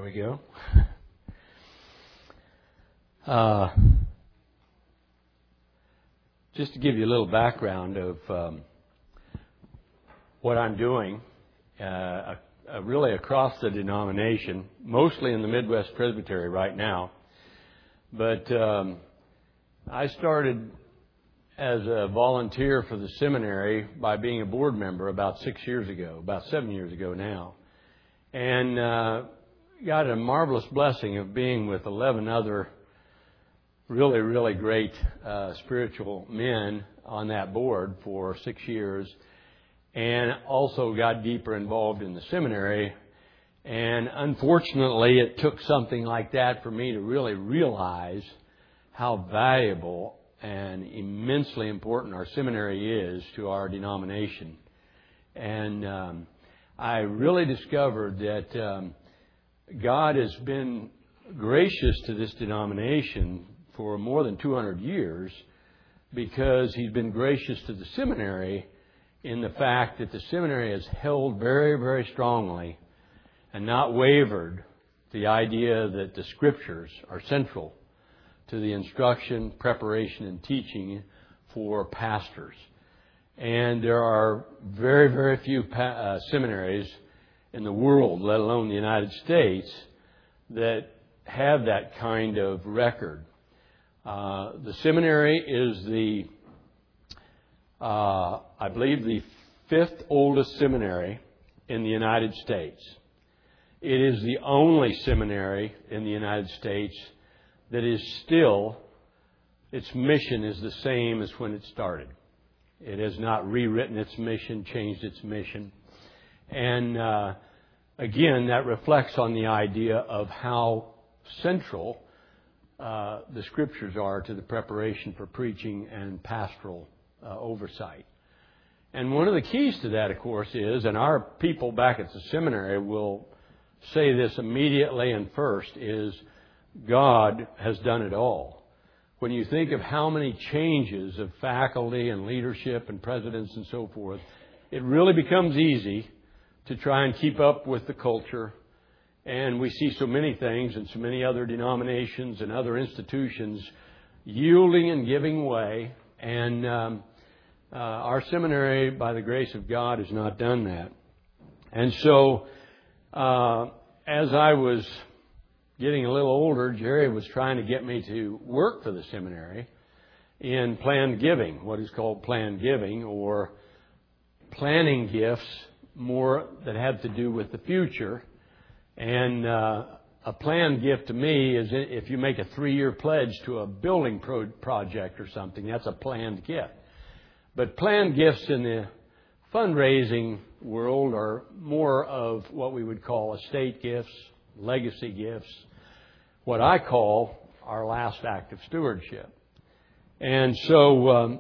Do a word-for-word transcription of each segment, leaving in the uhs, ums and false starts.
we go. Uh, just to give you a little background of um, what I'm doing, uh, uh, really across the denomination, mostly in the Midwest Presbytery right now. But um, I started as a volunteer for the seminary by being a board member about six years ago, about seven years ago now. And uh, got a marvelous blessing of being with eleven other really, really great uh, spiritual men on that board for six years. And also got deeper involved in the seminary. And unfortunately, it took something like that for me to really realize how valuable and immensely important our seminary is to our denomination. And um, I really discovered that um, God has been gracious to this denomination for more than two hundred years because He's been gracious to the seminary in the fact that the seminary has held very, very strongly and not wavered the idea that the Scriptures are central to the instruction, preparation, and teaching for pastors. And there are very, very few pa- uh, seminaries in the world, let alone the United States, that have that kind of record. Uh, the seminary is the, uh, I believe, the fifth oldest seminary in the United States. It is the only seminary in the United States that is still, its mission is the same as when it started. It has not rewritten its mission, changed its mission. And uh, again, that reflects on the idea of how central uh, the Scriptures are to the preparation for preaching and pastoral uh, oversight. And one of the keys to that, of course, is, and our people back at the seminary will say this immediately and first, is God has done it all. When you think of how many changes of faculty and leadership and presidents and so forth, it really becomes easy to try and keep up with the culture. And we see so many things and so many other denominations and other institutions yielding and giving way. And um, uh, our seminary, by the grace of God, has not done that. And so, uh, as I was getting a little older, Jerry was trying to get me to work for the seminary in planned giving, what is called planned giving, or planning gifts more that have to do with the future. And uh, a planned gift to me is if you make a three-year pledge to a building pro- project or something, that's a planned gift. But planned gifts in the fundraising world are more of what we would call estate gifts, legacy gifts, what I call our last act of stewardship. And so um,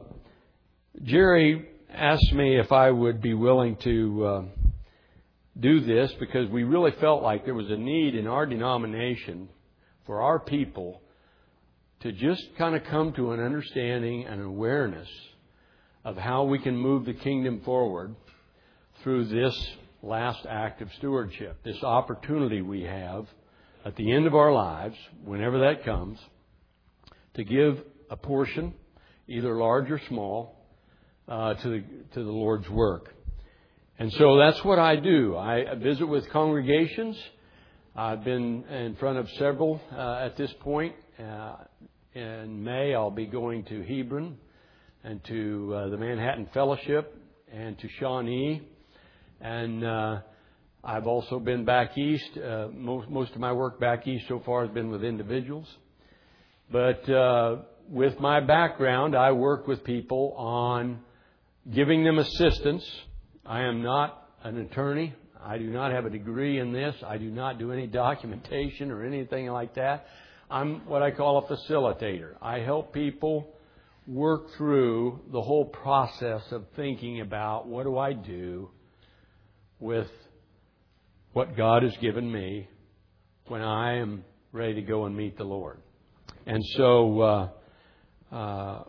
Jerry asked me if I would be willing to uh, do this because we really felt like there was a need in our denomination for our people to just kind of come to an understanding and awareness of how we can move the kingdom forward through this last act of stewardship, this opportunity we have at the end of our lives, whenever that comes, to give a portion, either large or small, uh, to the to the Lord's work. And so that's what I do. I visit with congregations. I've been in front of several uh, at this point. Uh, in May, I'll be going to Hebron and to uh, the Manhattan Fellowship and to Shawnee. And uh, I've also been back east. Uh, most, most of my work back east so far has been with individuals. But uh, with my background, I work with people on giving them assistance. I am not an attorney. I do not have a degree in this. I do not do any documentation or anything like that. I'm what I call a facilitator. I help people work through the whole process of thinking about what do I do with what God has given me when I am ready to go and meet the Lord. And so uh, uh,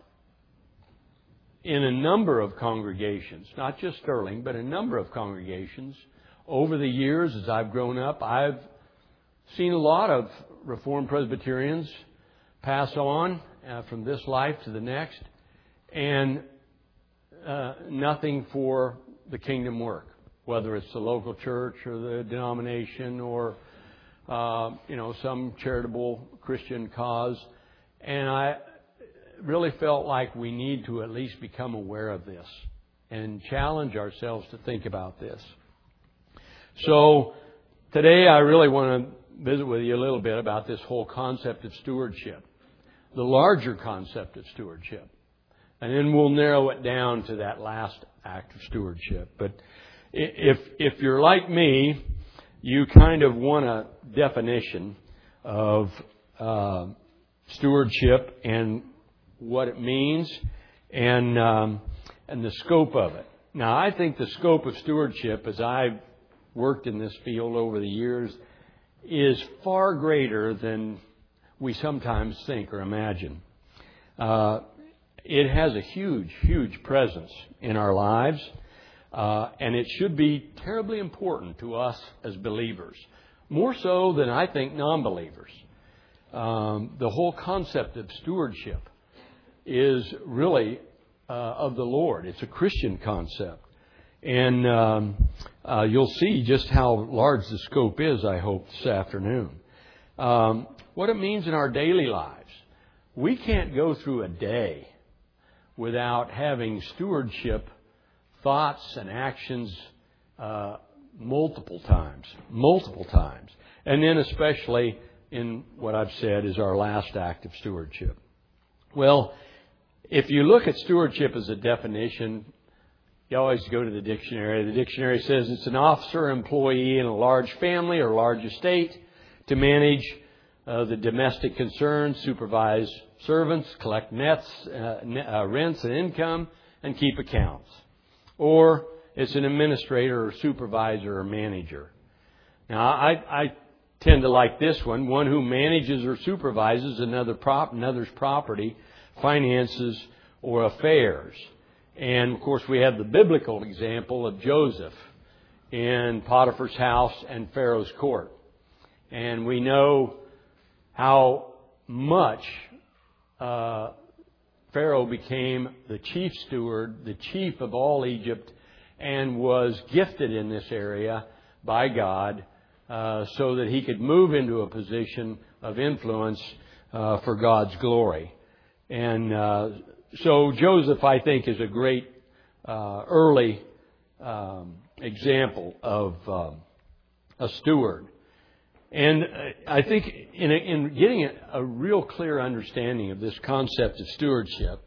in a number of congregations, not just Sterling, but a number of congregations, over the years as I've grown up, I've seen a lot of Reformed Presbyterians pass on uh, from this life to the next, and uh, nothing for the kingdom work, whether it's the local church or the denomination or uh, you know some charitable Christian cause. And I really felt like we need to at least become aware of this and challenge ourselves to think about this. So today I really want to visit with you a little bit about this whole concept of stewardship, the larger concept of stewardship. And then we'll narrow it down to that last act of stewardship. But if if you're like me, you kind of want a definition of uh, stewardship and what it means and um, and the scope of it. Now, I think the scope of stewardship, as I've worked in this field over the years, is far greater than we sometimes think or imagine. Uh, it has a huge, huge presence in our lives, uh, and it should be terribly important to us as believers, more so than I think non-believers. Um, the whole concept of stewardship is really uh, of the Lord. It's a Christian concept. And um, uh, you'll see just how large the scope is, I hope, this afternoon. Um, what it means in our daily lives. We can't go through a day without having stewardship thoughts and actions uh, multiple times. Multiple times. And then especially in what I've said is our last act of stewardship. Well, if you look at stewardship as a definition, you always go to the dictionary. The dictionary says it's an officer or employee in a large family or large estate to manage uh, the domestic concerns, supervise servants, collect nets, uh, net, uh, rents and income, and keep accounts. Or it's an administrator or supervisor or manager. Now, I, I tend to like this one, one who manages or supervises another prop, another's property, finances, or affairs. And, of course, we have the biblical example of Joseph in Potiphar's house and Pharaoh's court. And we know how much uh, Pharaoh became the chief steward, the chief of all Egypt, and was gifted in this area by God uh, so that he could move into a position of influence uh, for God's glory. And uh, so Joseph, I think, is a great uh, early um, example of um, a steward. And I think in, a, in getting a, a real clear understanding of this concept of stewardship,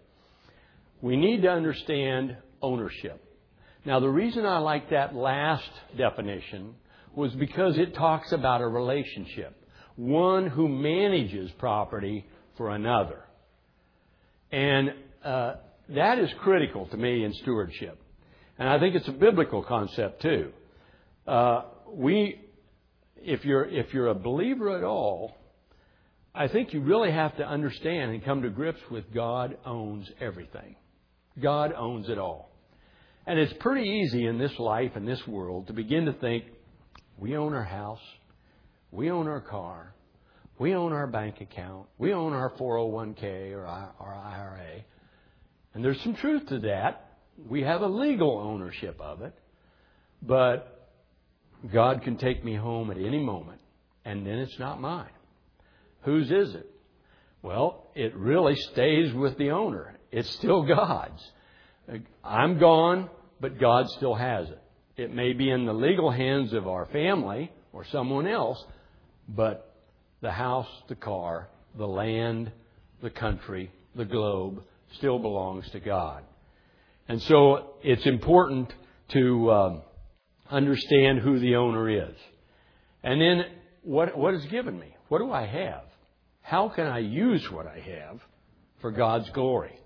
we need to understand ownership. Now, the reason I like that last definition was because it talks about a relationship, one who manages property for another. And uh, that is critical to me in stewardship. And I think it's a biblical concept too. Uh, we, if you're if you're a believer at all, I think you really have to understand and come to grips with God owns everything. God owns it all. And it's pretty easy in this life, in this world, to begin to think, we own our house, we own our car, we own our bank account. We own our four oh one k or our I R A. And there's some truth to that. We have a legal ownership of it. But God can take me home at any moment, and then it's not mine. Whose is it? Well, it really stays with the owner. It's still God's. I'm gone, but God still has it. It may be in the legal hands of our family or someone else, but the house, the car, the land, the country, the globe still belongs to God. And so it's important to um, understand who the owner is. And then what what is given me? What do I have? How can I use what I have for God's glory?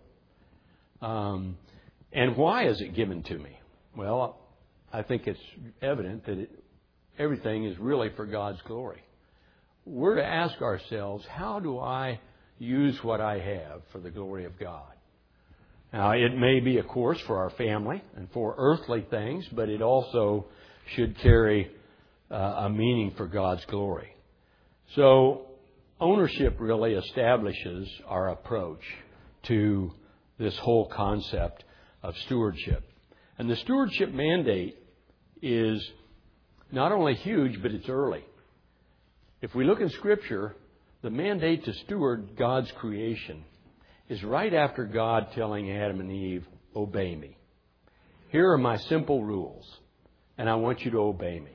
Um, and why is it given to me? Well, I think it's evident that it, everything is really for God's glory. We're to ask ourselves, how do I use what I have for the glory of God? Now, it may be, of course, for our family and for earthly things, but it also should carry uh, a meaning for God's glory. So ownership really establishes our approach to this whole concept of stewardship. And the stewardship mandate is not only huge, but it's early. If we look in Scripture, the mandate to steward God's creation is right after God telling Adam and Eve, obey me. Here are my simple rules, and I want you to obey me.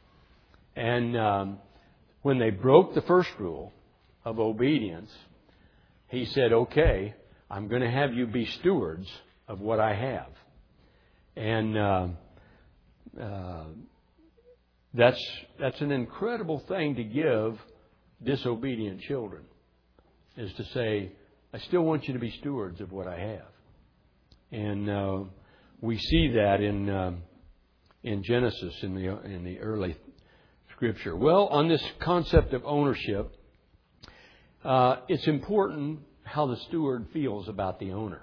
And um, when they broke the first rule of obedience, He said, okay, I'm going to have you be stewards of what I have. And uh, uh, that's that's an incredible thing to give disobedient children, is to say, I still want you to be stewards of what I have. And uh, we see that in uh, in Genesis, in the in the early Scripture. Well, on this concept of ownership, uh, it's important how the steward feels about the owner.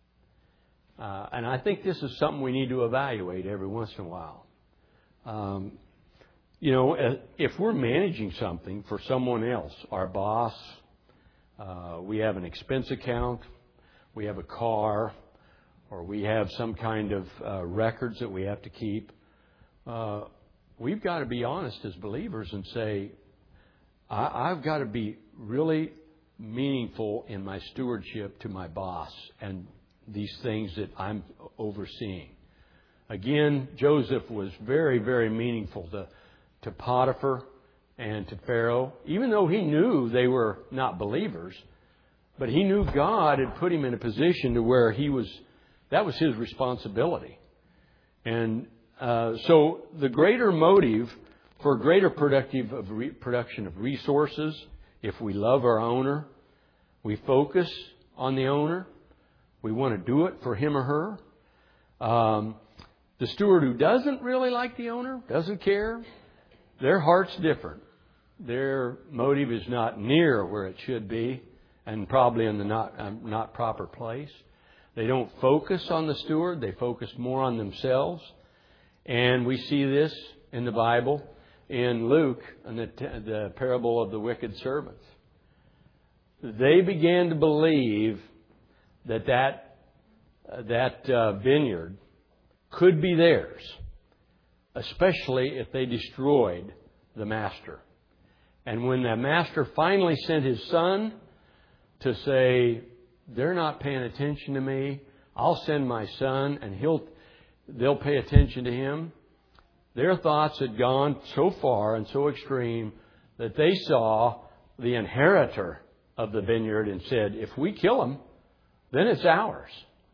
Uh, and I think this is something we need to evaluate every once in a while. Um, you know, if we're managing something for someone else, our boss, uh, we have an expense account, we have a car, or we have some kind of uh, records that we have to keep, uh, we've got to be honest as believers and say, I, I've got to be really meaningful in my stewardship to my boss and these things that I'm overseeing. Again, Joseph was very, very meaningful to, to Potiphar and to Pharaoh, even though he knew they were not believers, but he knew God had put him in a position to where he was, that was his responsibility. And uh, so the greater motive for greater productive of re- production of resources, if we love our owner, we focus on the owner, we want to do it for him or her. Um, the steward who doesn't really like the owner, doesn't care, their heart's different. Their motive is not near where it should be, and probably in the not um, not proper place. They don't focus on the steward. They focus more on themselves. And we see this in the Bible, in Luke, in the, the parable of the wicked servants. They began to believe that that, uh, that uh, vineyard could be theirs, especially if they destroyed the master. And when the master finally sent his son to say, they're not paying attention to me, I'll send my son and he'll they'll pay attention to him. Their thoughts had gone so far and so extreme that they saw the inheritor of the vineyard and said, if we kill him, then it's ours.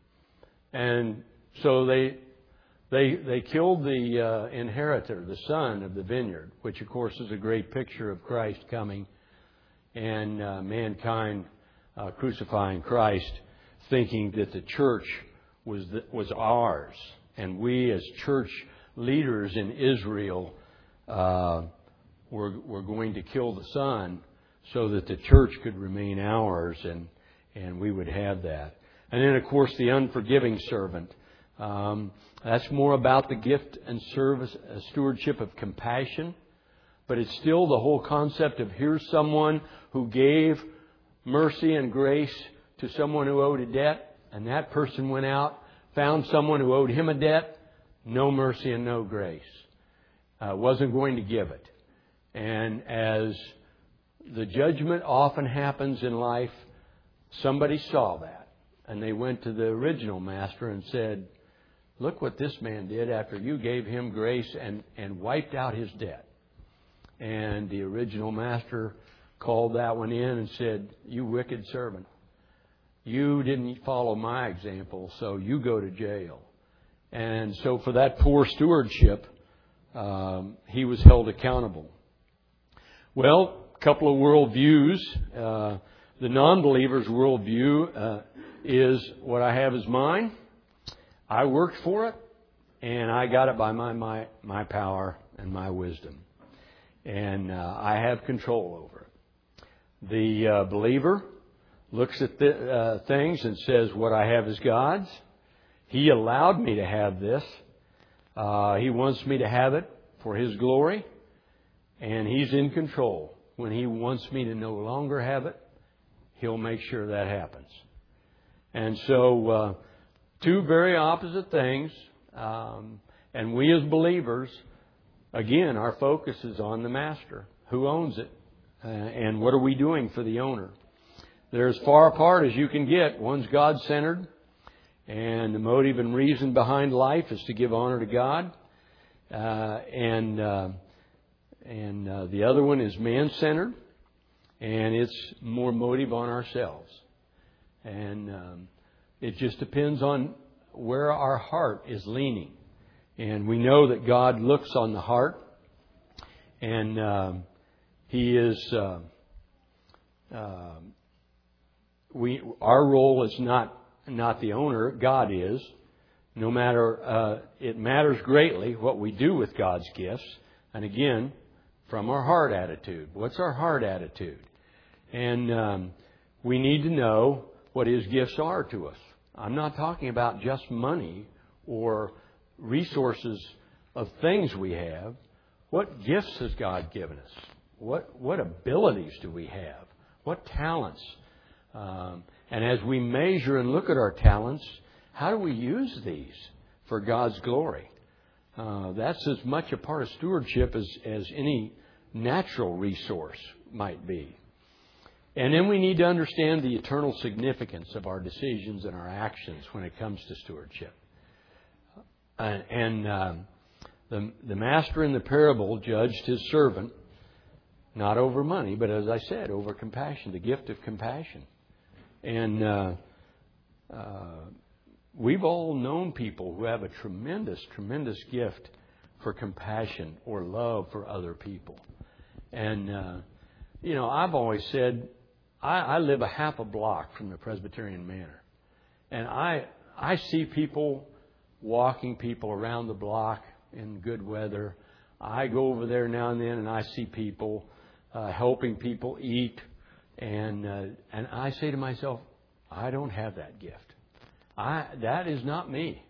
And so they they they killed the uh, inheritor, the son of the vineyard, which of course is a great picture of Christ coming and uh, mankind uh, crucifying Christ, thinking that the church was the, was ours, and we as church leaders in Israel uh, were were going to kill the son so that the church could remain ours, and and we would have that. And then, of course, the unforgiving servant. Um, that's more about the gift and service, uh, stewardship of compassion. But it's still the whole concept of here's someone who gave mercy and grace to someone who owed a debt. And that person went out, found someone who owed him a debt. No mercy and no grace. Uh, wasn't going to give it. And as the judgment often happens in life, somebody saw that. And they went to the original master and said, look what this man did after you gave him grace and, and wiped out his debt. And the original master called that one in and said, you wicked servant, you didn't follow my example, so you go to jail. And so for that poor stewardship, um, he was held accountable. Well, a couple of worldviews. Uh, the non-believer's worldview uh, is what I have is mine. I worked for it, and I got it by my my, my power and my wisdom. And uh, I have control over it. The uh, believer looks at the, uh, things and says, what I have is God's. He allowed me to have this. Uh, he wants me to have it for His glory, and He's in control. when He wants me to no longer have it, He'll make sure that happens. And so, uh, two very opposite things. Um, and we as believers, again, our focus is on the Master. Who owns it? Uh, and what are we doing for the owner? They're as far apart as you can get. One's God-centered, and the motive and reason behind life is to give honor to God. Uh, and uh, and uh, the other one is man-centered, and it's more motive on ourselves. And um, it just depends on where our heart is leaning. And we know that God looks on the heart, and um, He is... Uh, uh, We, our role is not not the owner. God is. No matter, uh, it matters greatly what we do with God's gifts. And again, from our heart attitude. What's our heart attitude? And um, we need to know what His gifts are to us. I'm not talking about just money or resources of things we have. What gifts has God given us? What what abilities do we have? What talents? Um, and as we measure and look at our talents, how do we use these for God's glory? Uh, that's as much a part of stewardship as, as any natural resource might be. And then we need to understand the eternal significance of our decisions and our actions when it comes to stewardship. And, and um, the, the master in the parable judged his servant, not over money, but as I said, over compassion, the gift of compassion. And uh, uh, we've all known people who have a tremendous, tremendous gift for compassion or love for other people. And, uh, you know, I've always said, I, I live a half a block from the Presbyterian Manor. And I I see people walking people around the block in good weather. I go over there now and then and I see people uh, helping people eat. And uh, and I say to myself, I don't have that gift. I that is not me.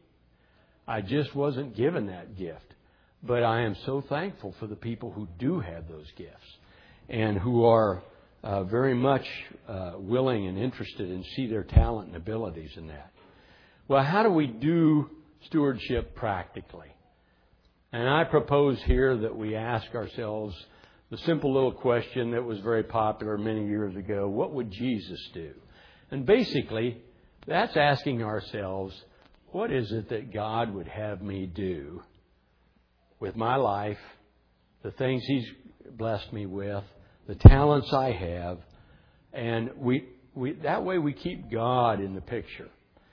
I just wasn't given that gift. But I am so thankful for the people who do have those gifts and who are uh, very much uh, willing and interested and see their talent and abilities in that. Well, how do we do stewardship practically? And I propose here that we ask ourselves the simple little question that was very popular many years ago: what would Jesus do? And basically, that's asking ourselves, what is it that God would have me do with my life, the things He's blessed me with, the talents I have, and we, we that way we keep God in the picture.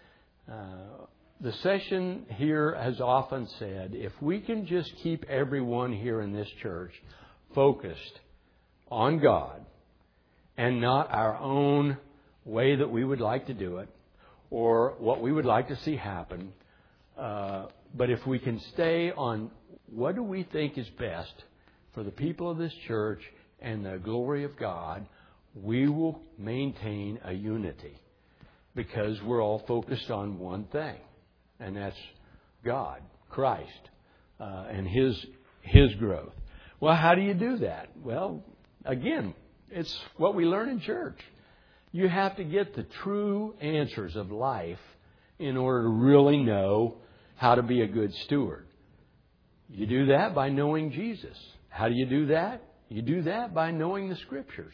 Uh, the session here has often said, if we can just keep everyone here in this church focused on God and not our own way that we would like to do it or what we would like to see happen, uh, but if we can stay on what do we think is best for the people of this church and the glory of God, we will maintain a unity because we're all focused on one thing, and that's God, Christ, uh, and His His growth. Well, how do you do that? Well, again, it's what we learn in church. You have to get the true answers of life in order to really know how to be a good steward. You do that by knowing Jesus. How do you do that? You do that by knowing the Scriptures.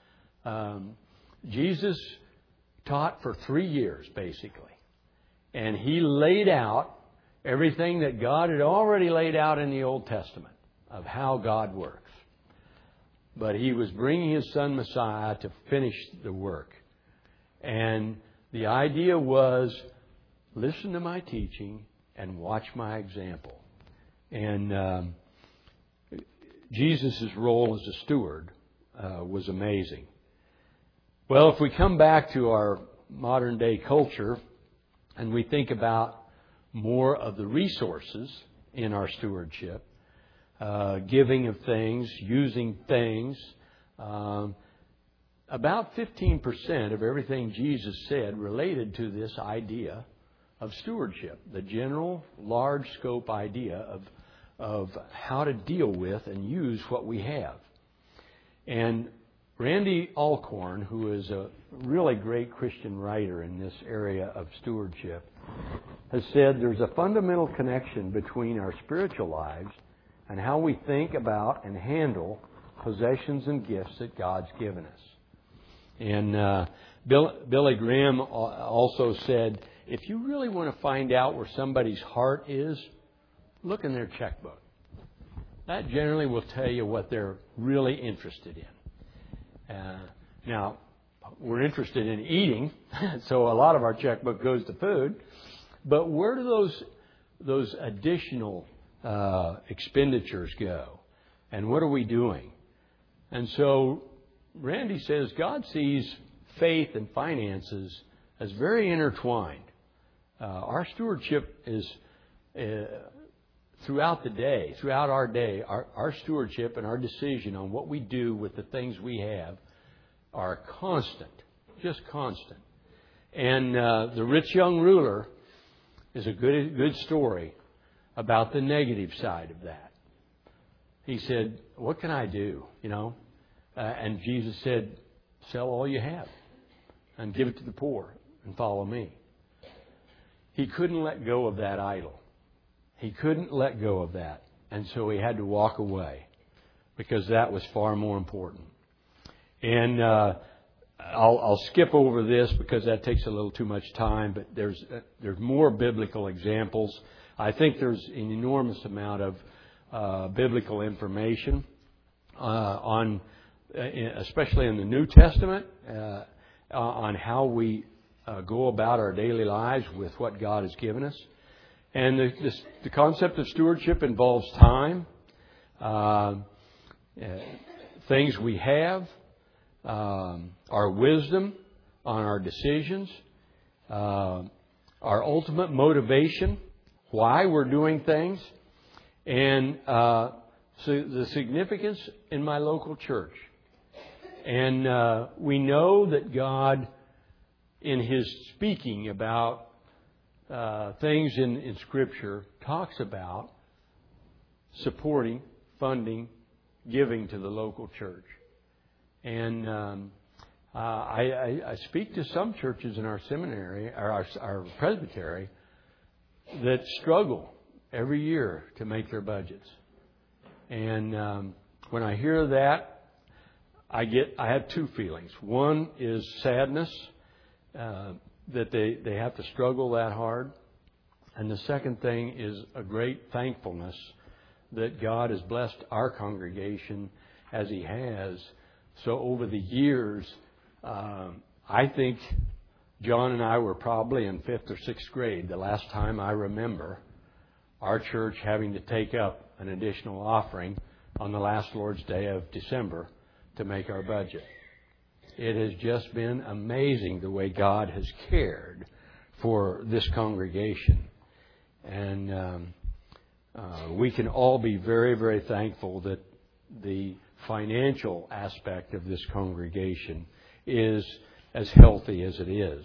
Um, Jesus taught for three years, basically. And He laid out everything that God had already laid out in the Old Testament of how God works. But He was bringing His Son Messiah to finish the work. And the idea was, listen to my teaching and watch my example. And um, Jesus' role as a steward uh, was amazing. Well, if we come back to our modern day culture and we think about more of the resources in our stewardship, uh, giving of things, using things, um, about fifteen percent of everything Jesus said related to this idea of stewardship, the general large scope idea of of how to deal with and use what we have. And Randy Alcorn, who is a really great Christian writer in this area of stewardship, has said there's a fundamental connection between our spiritual lives and how we think about and handle possessions and gifts that God's given us. And uh, Bill, Billy Graham also said, if you really want to find out where somebody's heart is, look in their checkbook. That generally will tell you what they're really interested in. Uh, now, we're interested in eating, so a lot of our checkbook goes to food. But where do those those additional uh, expenditures go? And what are we doing? And so Randy says God sees faith and finances as very intertwined. Uh, our stewardship is uh, throughout the day, throughout our day, our, our stewardship and our decision on what we do with the things we have are constant, just constant. And uh, the rich young ruler is a good good story about the negative side of that. He said, what can I do? You know, uh, and Jesus said, sell all you have and give it to the poor and follow me. He couldn't let go of that idol. He couldn't let go of that. And so he had to walk away because that was far more important. And uh, I'll, I'll skip over this because that takes a little too much time, but there's uh, there's more biblical examples. I think there's an enormous amount of uh, biblical information uh, on, uh, especially in the New Testament, uh, on how we uh, go about our daily lives with what God has given us. And the, this, the concept of stewardship involves time, uh, uh, things we have, um, our wisdom on our decisions, uh, our ultimate motivation, why we're doing things, and uh, so the significance in my local church. And uh, we know that God, in His speaking about uh, things in, in Scripture, talks about supporting, funding, giving to the local church. And um, uh, I, I, I speak to some churches in our seminary, or our, our presbytery, that struggle every year to make their budgets. And um, when I hear that, I get I have two feelings. One is sadness uh, that they, they have to struggle that hard. And the second thing is a great thankfulness that God has blessed our congregation as He has. So over the years, um, I think John and I were probably in fifth or sixth grade the last time I remember our church having to take up an additional offering on the last Lord's Day of December to make our budget. It has just been amazing the way God has cared for this congregation. And um, uh, we can all be very, very thankful that the financial aspect of this congregation is as healthy as it is.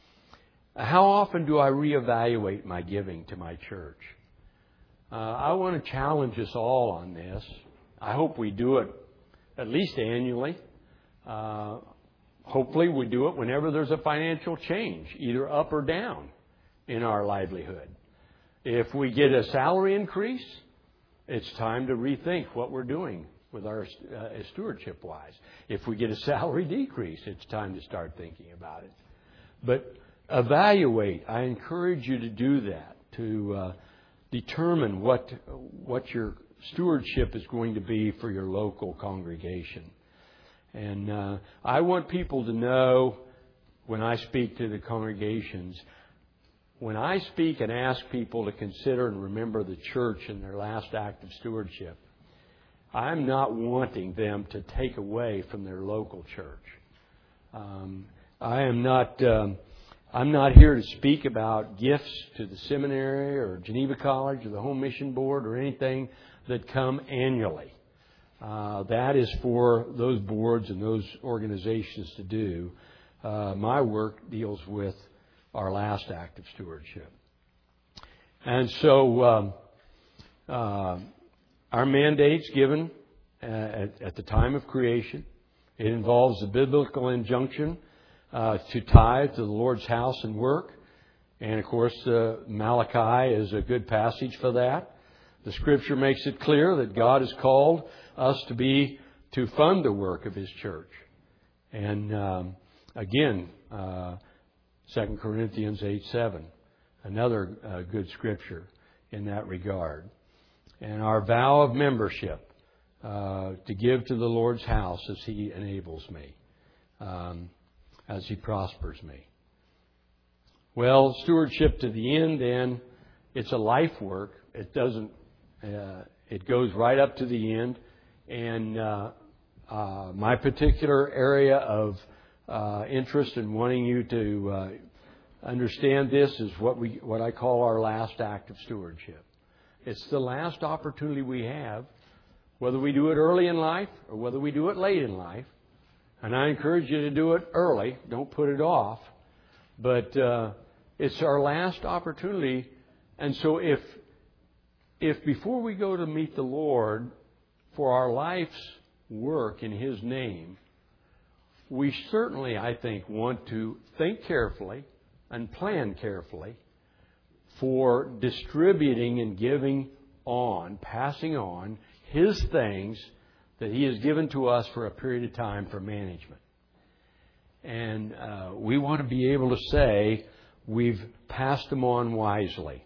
How often do I reevaluate my giving to my church? Uh, I want to challenge us all on this. I hope we do it at least annually. Uh, hopefully we do it whenever there's a financial change, either up or down in our livelihood. If we get a salary increase, it's time to rethink what we're doing with our uh, stewardship-wise. If we get a salary decrease, it's time to start thinking about it. But evaluate. I encourage you to do that, to uh, determine what what your stewardship is going to be for your local congregation. And uh, I want people to know when I speak to the congregations, when I speak and ask people to consider and remember the church in their last act of stewardship, I'm not wanting them to take away from their local church. Um, I am not. Um, I'm not here to speak about gifts to the seminary or Geneva College or the Home Mission Board or anything that come annually. Uh, that is for those boards and those organizations to do. Uh, my work deals with our last act of stewardship. And so um, uh, our mandates given at, at the time of creation. It involves the biblical injunction uh, to tithe to the Lord's house and work. And of course, uh, Malachi is a good passage for that. The Scripture makes it clear that God has called us to be to fund the work of His church. And um, again, uh, Second Corinthians eight seven, another uh, good Scripture in that regard. And our vow of membership uh, to give to the Lord's house as He enables me, um, as He prospers me. Well, stewardship to the end, then, it's a life work. It doesn't. Uh, it goes right up to the end. And uh, uh, my particular area of uh, interest in wanting you to uh, understand this is what we what I call our last act of stewardship. It's the last opportunity we have, whether we do it early in life or whether we do it late in life. And I encourage you to do it early. Don't put it off. But uh, it's our last opportunity. And so if if before we go to meet the Lord for our life's work in His name, we certainly, I think, want to think carefully and plan carefully for distributing and giving on, passing on His things that He has given to us for a period of time for management. And uh, we want to be able to say we've passed them on wisely.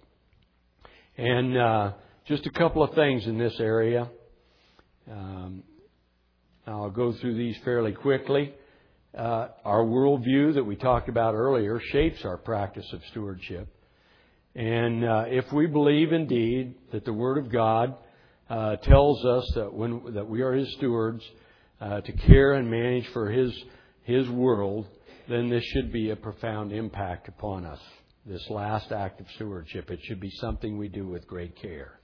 And uh, just a couple of things in this area. Um, I'll go through these fairly quickly. Uh, our worldview that we talked about earlier shapes our practice of stewardship. And uh, if we believe indeed that the Word of God uh, tells us that when that we are His stewards uh, to care and manage for His His world, then this should be a profound impact upon us. This last act of stewardship, it should be something we do with great care.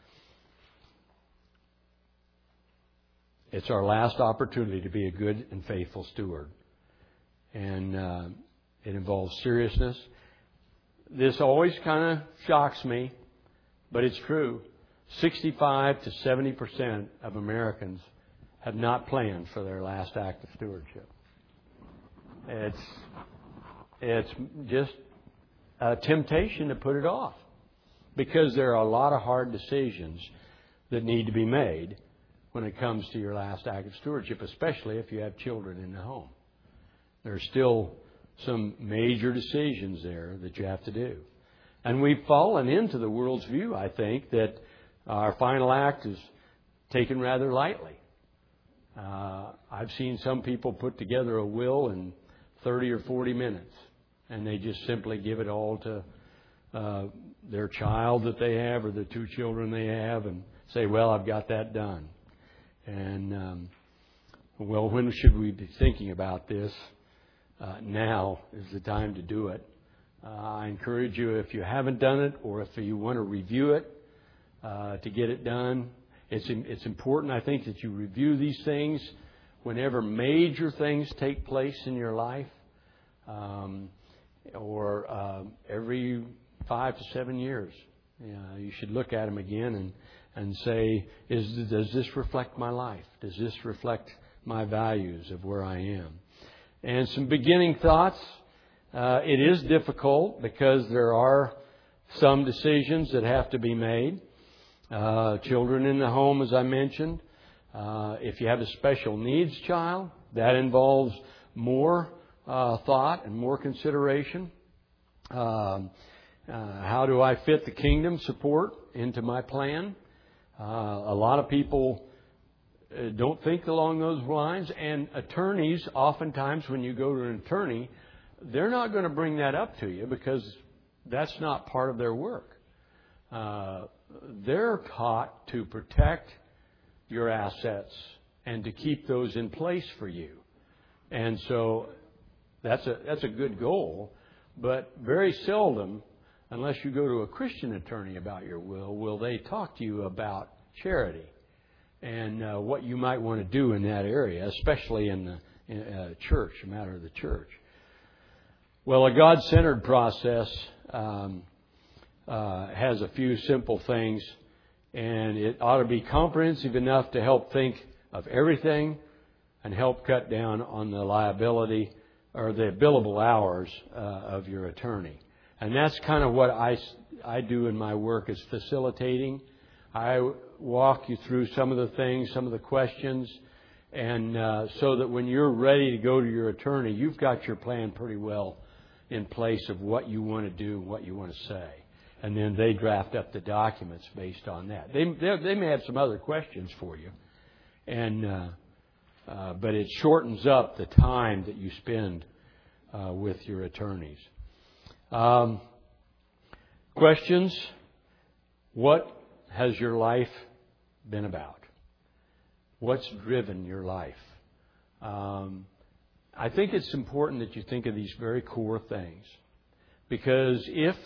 It's our last opportunity to be a good and faithful steward. And uh, it involves seriousness. This always kind of shocks me, but it's true. sixty-five to seventy percent of Americans have not planned for their last act of stewardship. It's, it's just a temptation to put it off because there are a lot of hard decisions that need to be made when it comes to your last act of stewardship, especially if you have children in the home. There's still some major decisions there that you have to do. And we've fallen into the world's view, I think, that our final act is taken rather lightly. Uh, I've seen some people put together a will in thirty or forty minutes, and they just simply give it all to uh, their child that they have or the two children they have and say, well, I've got that done. And, um, well, when should we be thinking about this? Uh, now is the time to do it. Uh, I encourage you, if you haven't done it or if you want to review it, uh, to get it done. It's it's important, I think, that you review these things whenever major things take place in your life, um, or uh, every five to seven years. You know, you should look at them again and, and say, is, does this reflect my life? Does this reflect my values of where I am? And some beginning thoughts. Uh, it is difficult because there are some decisions that have to be made. Uh, children in the home, as I mentioned. Uh, if you have a special needs child, that involves more uh, thought and more consideration. Um, uh, how do I fit the kingdom support into my plan? Uh, a lot of people uh, don't think along those lines, and attorneys, oftentimes when you go to an attorney, they're not going to bring that up to you because that's not part of their work. Uh, they're taught to protect your assets and to keep those in place for you. And so that's a that's a good goal, but very seldom, unless you go to a Christian attorney about your will, will they talk to you about charity and uh, what you might want to do in that area, especially in the in, uh, church, a matter of the church. Well, a God-centered process um, uh, has a few simple things, and it ought to be comprehensive enough to help think of everything and help cut down on the liability or the billable hours uh, of your attorney. And that's kind of what I, I do in my work, is facilitating. I walk you through some of the things, some of the questions, and uh, so that when you're ready to go to your attorney, you've got your plan pretty well in place of what you want to do, what you want to say. And then they draft up the documents based on that. They they, they may have some other questions for you, and uh, uh, but it shortens up the time that you spend uh, with your attorneys. Um, questions? What has your life been about? What's driven your life? Um, I think it's important that you think of these very core things, because if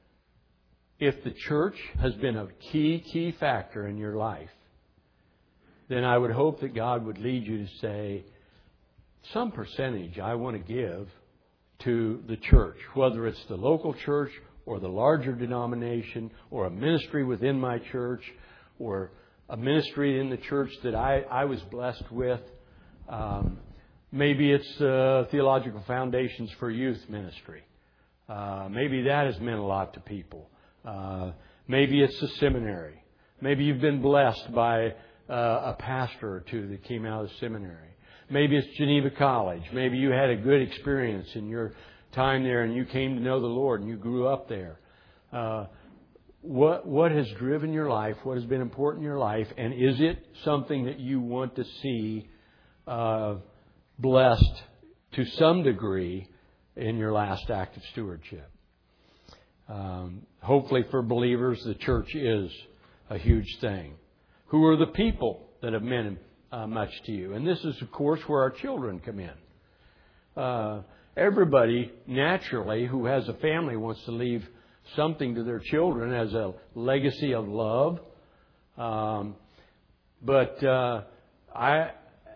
if the church has been a key, key factor in your life, then I would hope that God would lead you to say, some percentage I want to give to the church, whether it's the local church or the larger denomination or a ministry within my church or a ministry in the church that I, I was blessed with. Um, maybe it's uh, Theological Foundations for Youth Ministry. Uh, maybe that has meant a lot to people. Uh, maybe it's a seminary. Maybe you've been blessed by uh, a pastor or two that came out of the seminary. Maybe it's Geneva College. Maybe you had a good experience in your time there and you came to know the Lord and you grew up there. Uh, what what has driven your life? What has been important in your life? And is it something that you want to see uh, blessed to some degree in your last act of stewardship? Um, hopefully for believers, the church is a huge thing. Who are the people that have meant uh, much to you? And this is, of course, where our children come in. Uh, everybody, naturally, who has a family wants to leave something to their children as a legacy of love. Um, but uh, I,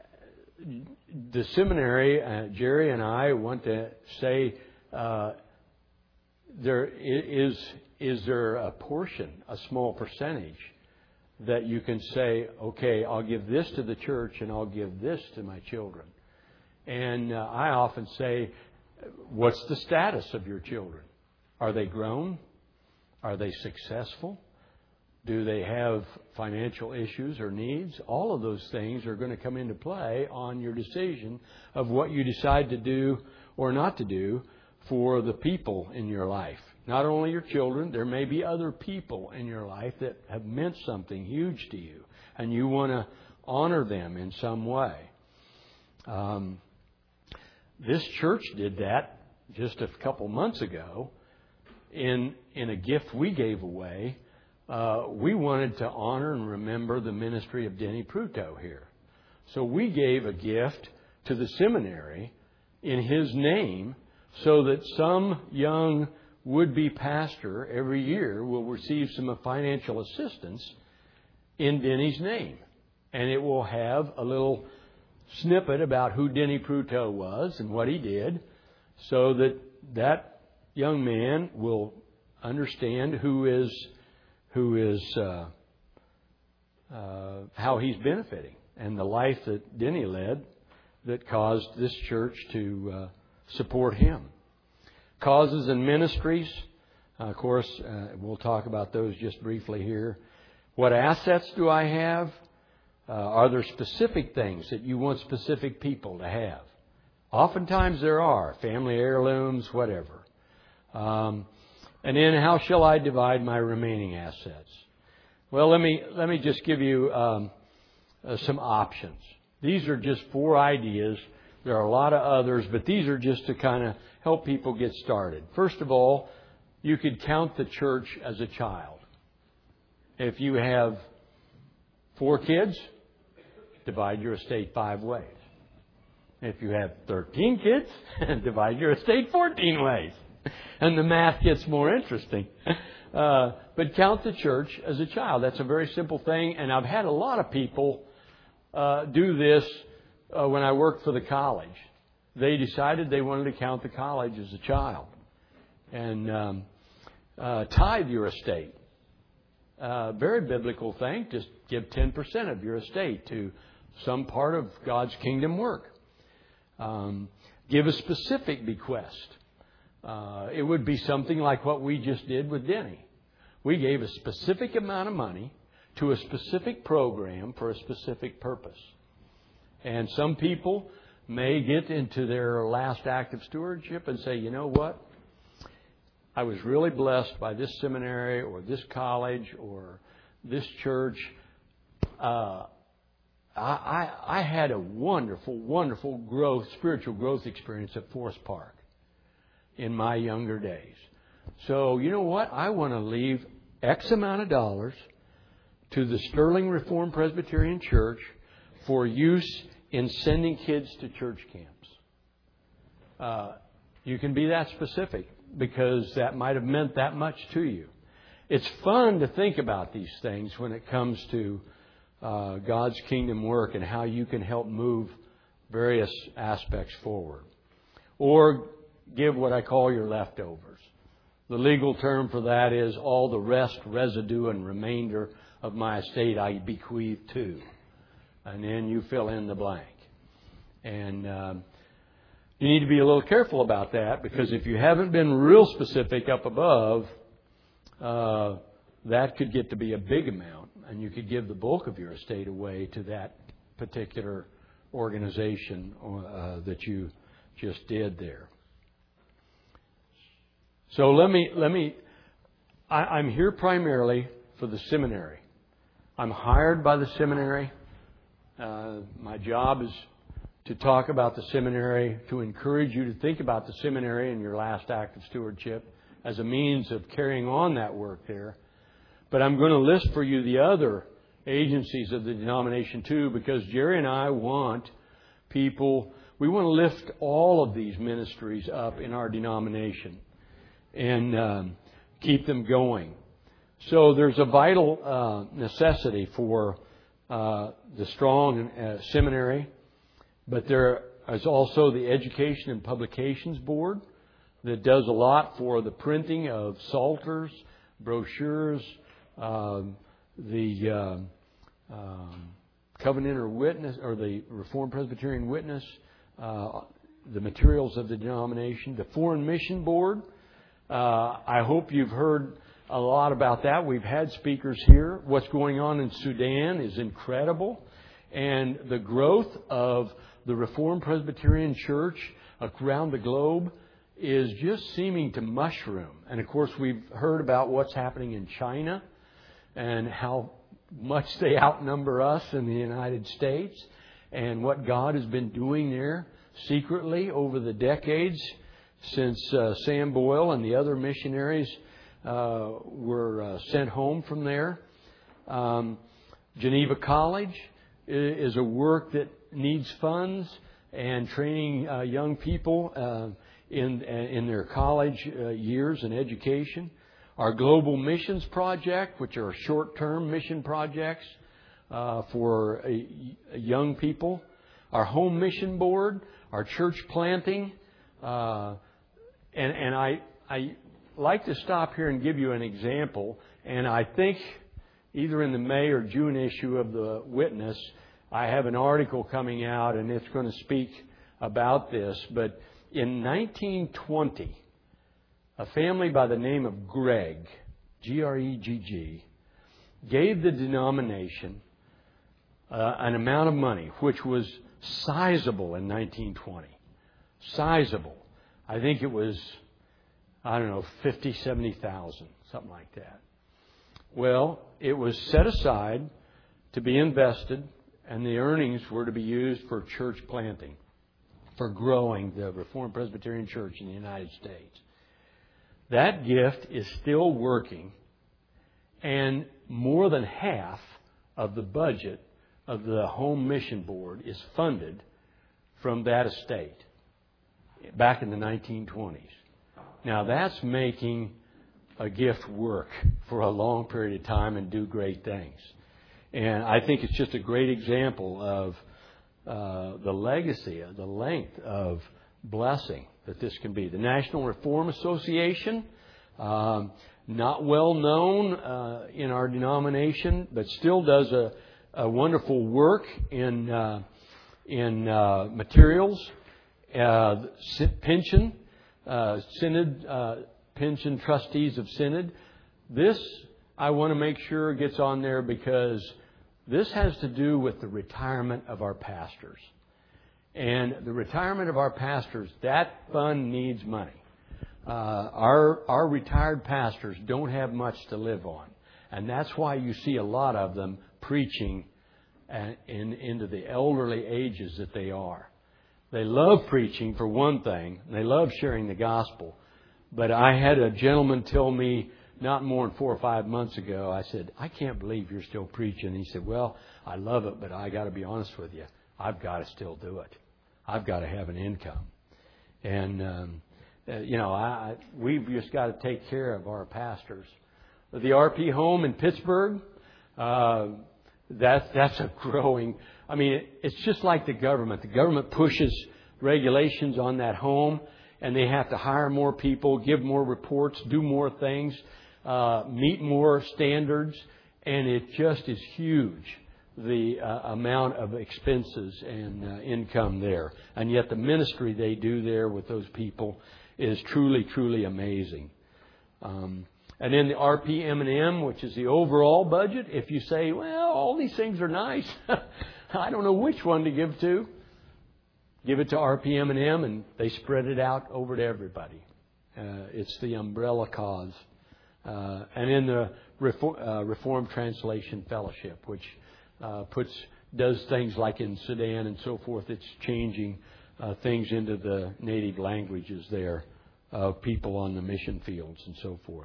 the seminary, uh, Jerry and I want to say, uh, there is is there a portion, a small percentage, that you can say, okay, I'll give this to the church and I'll give this to my children. And uh, I often say, what's the status of your children? Are they grown? Are they successful? Do they have financial issues or needs? All of those things are going to come into play on your decision of what you decide to do or not to do for the people in your life. Not only your children, there may be other people in your life that have meant something huge to you, and you want to honor them in some way. Um, this church did that just a couple months ago in in a gift we gave away. Uh, we wanted to honor and remember the ministry of Denny Pruto here. So we gave a gift to the seminary in his name, so that some young would-be pastor every year will receive some financial assistance in Denny's name. And it will have a little snippet about who Denny Pruto was and what he did, so that that young man will understand who is who is uh, uh, how he's benefiting, and the life that Denny led that caused this church to uh, support him. Causes and ministries, uh, of course, uh, we'll talk about those just briefly here. What assets do I have? Uh, are there specific things that you want specific people to have? Oftentimes there are, family heirlooms, whatever. Um, and then how shall I divide my remaining assets? Well, let me let me just give you um, uh, some options. These are just four ideas. There are a lot of others, but these are just to kind of help people get started. First of all, you could count the church as a child. If you have four kids, divide your estate five ways. If you have thirteen kids, divide your estate fourteen ways. And the math gets more interesting. Uh, but count the church as a child. That's a very simple thing. And I've had a lot of people uh, do this uh, when I worked for the college. They decided they wanted to count the college as a child. And um, uh, tithe your estate. Uh, very biblical thing. Just give ten percent of your estate to some part of God's kingdom work. Um, give a specific bequest. Uh, it would be something like what we just did with Denny. We gave a specific amount of money to a specific program for a specific purpose. And some people may get into their last act of stewardship and say, you know what? I was really blessed by this seminary or this college or this church. Uh, I, I, I had a wonderful, wonderful growth, spiritual growth experience at Forest Park in my younger days. So, you know what? I want to leave X amount of dollars to the Sterling Reformed Presbyterian Church for use in sending kids to church camps. Uh, you can be that specific because that might have meant that much to you. It's fun to think about these things when it comes to uh, God's kingdom work and how you can help move various aspects forward. Or give what I call your leftovers. The legal term for that is all the rest, residue, and remainder of my estate I bequeath to. And then you fill in the blank. And um, you need to be a little careful about that because if you haven't been real specific up above, uh, that could get to be a big amount. And you could give the bulk of your estate away to that particular organization uh, that you just did there. So let me, let me, I, I'm here primarily for the seminary. I'm hired by the seminary. Uh, my job is to talk about the seminary, to encourage you to think about the seminary in your last act of stewardship as a means of carrying on that work there. But I'm going to list for you the other agencies of the denomination too, because Jerry and I want people, we want to lift all of these ministries up in our denomination and um, keep them going. So there's a vital uh, necessity for uh, the strong uh, seminary, but there is also the Education and Publications Board that does a lot for the printing of psalters, brochures, um, the um, um, Covenanter Witness or the Reformed Presbyterian Witness, uh, the materials of the denomination, the Foreign Mission Board. Uh, I hope you've heard a lot about that. We've had speakers here. What's going on in Sudan is incredible. And the growth of the Reformed Presbyterian Church around the globe is just seeming to mushroom. And of course, we've heard about what's happening in China and how much they outnumber us in the United States and what God has been doing there secretly over the decades since uh, Sam Boyle and the other missionaries uh, were uh, sent home from there. Um, Geneva College is a work that needs funds and training uh, young people uh, in in their college uh, years and education. Our Global Missions Project, which are short-term mission projects uh, for uh, young people. Our Home Mission Board, our church planting. Uh, and and I, I like to stop here and give you an example. And I think either in the May or June issue of the Witness, I have an article coming out and it's going to speak about this. But in nineteen twenty, a family by the name of Gregg, G R E G G, gave the denomination uh, an amount of money which was sizable in nineteen twenty. Sizable. I think it was, I don't know, fifty, seventy thousand, something like that. Well, it was set aside to be invested, and the earnings were to be used for church planting, for growing the Reformed Presbyterian Church in the United States. That gift is still working, and more than half of the budget of the Home Mission Board is funded from that estate back in the nineteen twenties. Now, that's making a gift work for a long period of time and do great things. And I think it's just a great example of uh, the legacy, the length of blessing that this can be. The National Reform Association, um, not well known uh, in our denomination, but still does a, a wonderful work in uh, in uh, materials, uh, pension, uh, synod, uh, pension trustees of synod. This I want to make sure gets on there because this has to do with the retirement of our pastors. And the retirement of our pastors, that fund needs money. Uh, our our retired pastors don't have much to live on. And that's why you see a lot of them preaching in, into the elderly ages that they are. They love preaching, for one thing. They love sharing the gospel. But I had a gentleman tell me not more than four or five months ago, I said, I can't believe you're still preaching. He said, well, I love it, but I got to be honest with you. I've got to still do it. I've got to have an income. And, um, uh, you know, I, we've just got to take care of our pastors. The R P home in Pittsburgh, uh, that's, that's a growing, I mean, it's just like the government. The government pushes regulations on that home, and they have to hire more people, give more reports, do more things, uh, meet more standards, and it just is huge, the uh, amount of expenses and uh, income there. And yet the ministry they do there with those people is truly, truly amazing. Um, and then the R P M and M, which is the overall budget, if you say, well, all these things are nice, I don't know which one to give to. Give it to R P M and M, and they spread it out over to everybody. Uh, it's the umbrella cause. Uh, and in the Reform, uh, Reformed Translation Fellowship, which uh, puts does things like in Sudan and so forth. It's changing uh, things into the native languages there of people on the mission fields and so forth.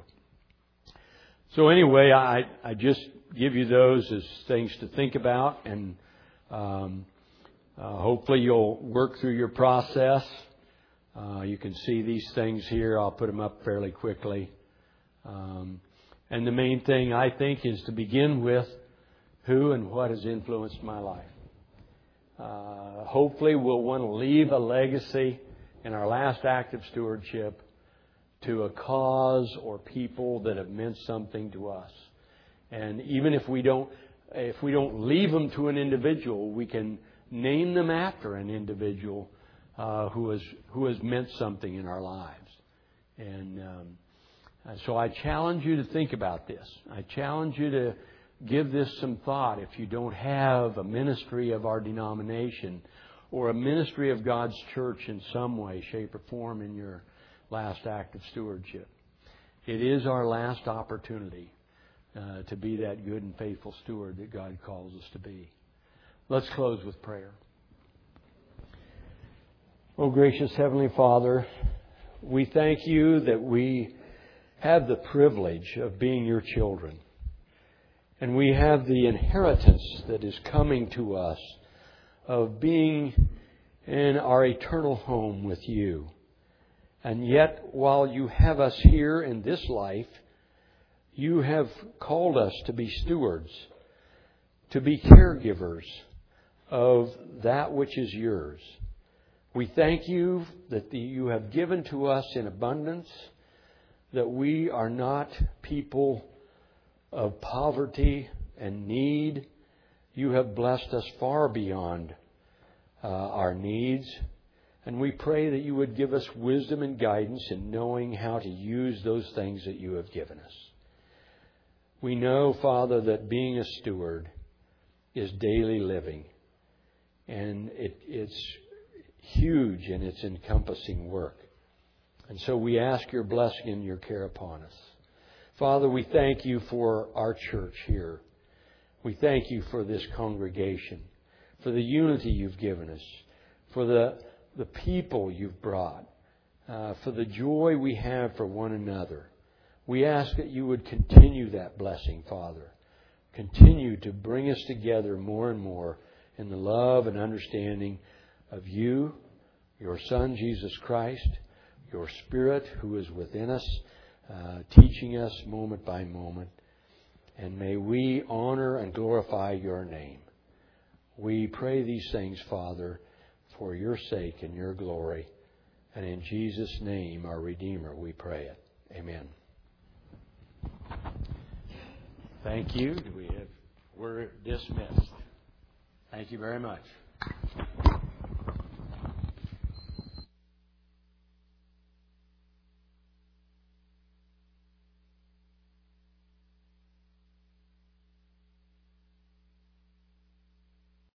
So anyway, I, I just give you those as things to think about, and um, uh, hopefully you'll work through your process. Uh, you can see these things here. I'll put them up fairly quickly. Um, and the main thing, I think, is to begin with who and what has influenced my life. Uh, hopefully we'll want to leave a legacy in our last act of stewardship to a cause or people that have meant something to us. And even if we don't, if we don't leave them to an individual, we can name them after an individual uh, who has who has meant something in our lives. And um, so I challenge you to think about this. I challenge you to give this some thought. If you don't have a ministry of our denomination or a ministry of God's church in some way, shape, or form in your last act of stewardship, it is our last opportunity uh, to be that good and faithful steward that God calls us to be. Let's close with prayer. Oh, gracious Heavenly Father, we thank you that we have the privilege of being your children. And we have the inheritance that is coming to us of being in our eternal home with you. And yet, while you have us here in this life, you have called us to be stewards, to be caregivers of that which is yours. We thank you that the, you have given to us in abundance, that we are not people of poverty and need. You have blessed us far beyond uh, our needs. And we pray that you would give us wisdom and guidance in knowing how to use those things that you have given us. We know, Father, that being a steward is daily living. And it, it's huge in its encompassing work. And so we ask your blessing and your care upon us. Father, we thank you for our church here. We thank you for this congregation, for the unity you've given us, for the the people you've brought, uh, for the joy we have for one another. We ask that you would continue that blessing, Father. Continue to bring us together more and more in the love and understanding of you, your Son, Jesus Christ, your Spirit who is within us, uh, teaching us moment by moment. And may we honor and glorify your name. We pray these things, Father, for your sake and your glory. And in Jesus' name, our Redeemer, we pray it. Amen. Thank you. Do we have We're dismissed. Thank you very much.